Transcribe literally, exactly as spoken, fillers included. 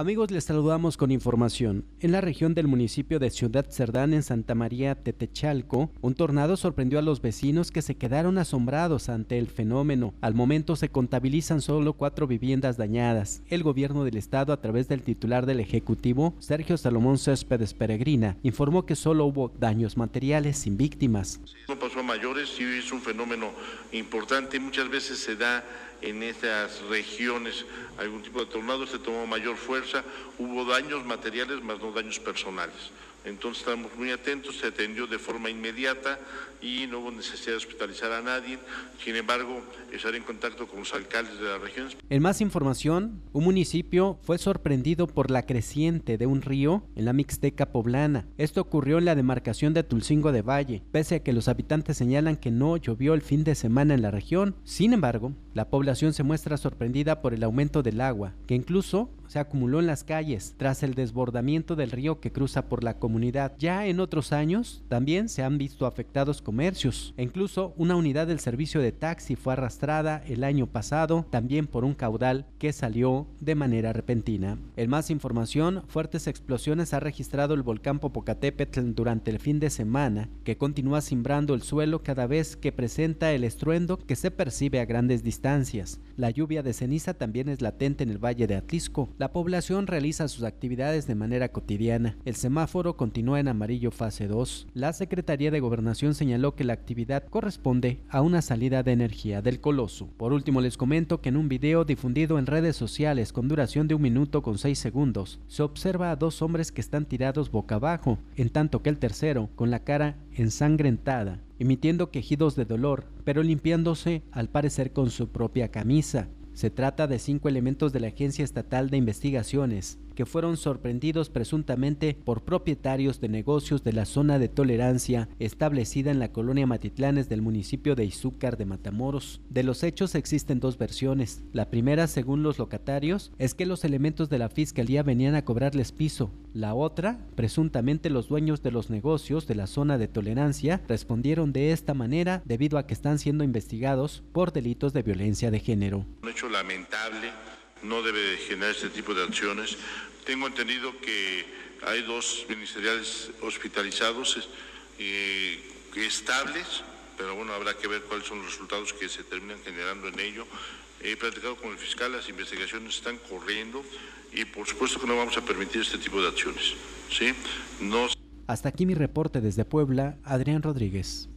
Amigos, les saludamos con información. En la región del municipio de Ciudad Cerdán, en Santa María Tetechalco, un tornado sorprendió a los vecinos que se quedaron asombrados ante el fenómeno. Al momento se contabilizan solo cuatro viviendas dañadas. El gobierno del estado, a través del titular del Ejecutivo, Sergio Salomón Céspedes Peregrina, informó que solo hubo daños materiales sin víctimas. No pasó a mayores, sí es un fenómeno importante, muchas veces se da en estas regiones algún tipo de tornado, se tomó mayor fuerza, hubo daños materiales más no daños personales. Entonces estamos muy atentos, se atendió de forma inmediata y no hubo necesidad de hospitalizar a nadie. Sin embargo, estaré en contacto con los alcaldes de las regiones. En más información, un municipio fue sorprendido por la creciente de un río en la Mixteca poblana. Esto ocurrió en la demarcación de Tulcingo de Valle, pese a que los habitantes señalan que no llovió el fin de semana en la región. Sin embargo, la población se muestra sorprendida por el aumento del agua, que incluso se acumuló en las calles tras el desbordamiento del río que cruza por la comunidad. Ya en otros años también se han visto afectados comercios e incluso una unidad del servicio de taxi fue arrastrada el año pasado también por un caudal que salió de manera repentina. En más información, fuertes explosiones ha registrado el volcán Popocatépetl durante el fin de semana, que continúa cimbrando el suelo cada vez que presenta el estruendo que se percibe a grandes distancias. La lluvia de ceniza también es latente en el Valle de Atlisco. La población realiza sus actividades de manera cotidiana. El semáforo continúa en amarillo fase dos. La Secretaría de Gobernación señaló que la actividad corresponde a una salida de energía del Coloso. Por último, les comento que en un video difundido en redes sociales con duración de un minuto con seis segundos, se observa a dos hombres que están tirados boca abajo, en tanto que el tercero, con la cara ensangrentada, emitiendo quejidos de dolor, pero limpiándose al parecer con su propia camisa. Se trata de cinco elementos de la Agencia Estatal de Investigaciones que fueron sorprendidos presuntamente por propietarios de negocios de la zona de tolerancia establecida en la colonia Matitlanes del municipio de Izúcar de Matamoros. De los hechos existen dos versiones. La primera, según los locatarios, es que los elementos de la fiscalía venían a cobrarles piso. La otra, presuntamente los dueños de los negocios de la zona de tolerancia respondieron de esta manera debido a que están siendo investigados por delitos de violencia de género. Un hecho lamentable. No debe generar este tipo de acciones. Tengo entendido que hay dos ministeriales hospitalizados eh, estables, pero bueno, habrá que ver cuáles son los resultados que se terminan generando en ello. He platicado con el fiscal, las investigaciones están corriendo y por supuesto que no vamos a permitir este tipo de acciones, ¿sí? No... Hasta aquí mi reporte desde Puebla, Adrián Rodríguez.